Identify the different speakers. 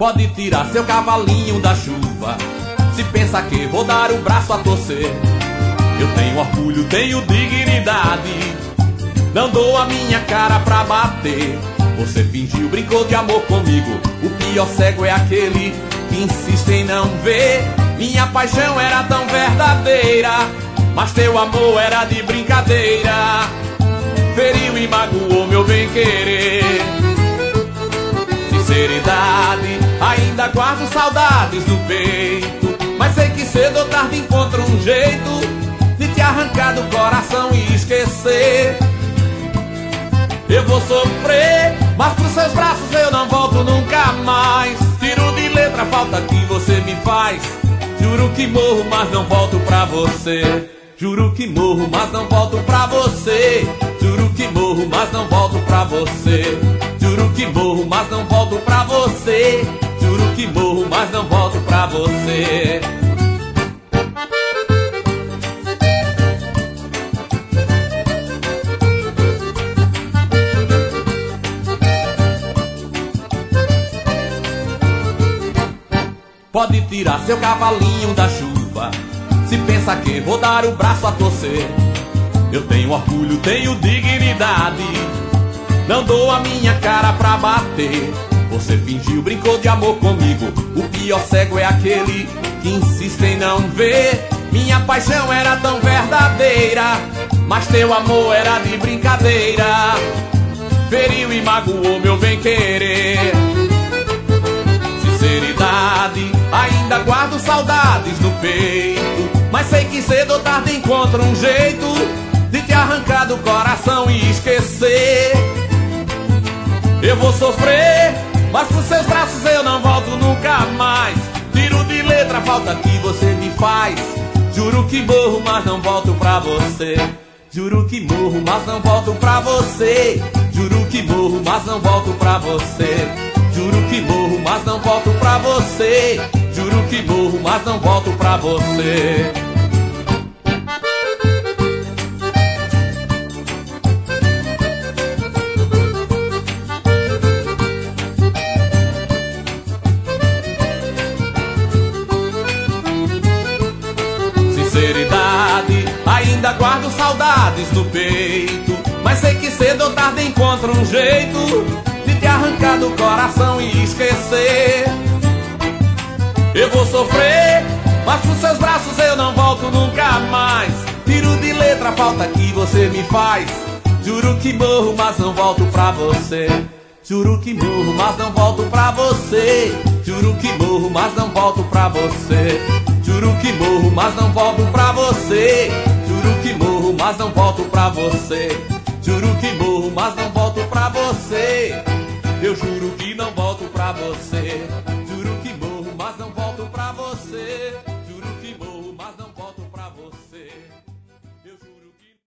Speaker 1: Pode tirar seu cavalinho da chuva, se pensa que vou dar o braço a torcer. Eu tenho orgulho, tenho dignidade, não dou a minha cara pra bater. Você fingiu, brincou de amor comigo, o pior cego é aquele que insiste em não ver. Minha paixão era tão verdadeira, mas teu amor era de brincadeira. Feriu e magoou meu bem-querer. Sinceridade, ainda guardo saudades no peito, mas sei que cedo ou tarde encontro um jeito de te arrancar do coração e esquecer. Eu vou sofrer, mas pros seus braços eu não volto nunca mais. Tiro de letra a falta que você me faz. Juro que morro, mas não volto pra você. Juro que morro, mas não volto pra você. Juro que morro, mas não volto pra você. Juro que morro, mas não volto pra você. Juro que morro, mas não volto pra você. Pode tirar seu cavalinho da chuva, se pensa que vou dar o braço a torcer. Eu tenho orgulho, tenho dignidade, não dou a minha cara pra bater. Você fingiu, brincou de amor comigo, o pior cego é aquele que insiste em não ver. Minha paixão era tão verdadeira, mas teu amor era de brincadeira. Feriu e magoou meu bem-querer. Sinceridade, ainda guardo saudades no peito, mas sei que cedo ou tarde encontro um jeito de te arrancar do coração e esquecer. Eu vou sofrer, mas pros seus braços eu não volto nunca mais. Tiro de letra a falta que você me faz. Juro que morro, mas não volto pra você. Juro que morro, mas não volto pra você. Juro que morro, mas não volto pra você. Juro que morro, mas não volto pra você. Juro que morro, mas não volto pra você. Sinceridade, ainda guardo saudades no peito, mas sei que cedo ou tarde encontro um jeito de te arrancar do coração e esquecer. Eu vou sofrer, mas pros seus braços eu não volto nunca mais. Tiro de letra a falta que você me faz. Juro que morro, mas não volto pra você. Juro que morro, mas não volto pra você. Juro que morro, mas não volto pra você. Juro que morro, mas não volto pra você. Juro que morro, mas não volto pra você. Juro que morro, mas não volto pra você. Eu juro que não volto pra você.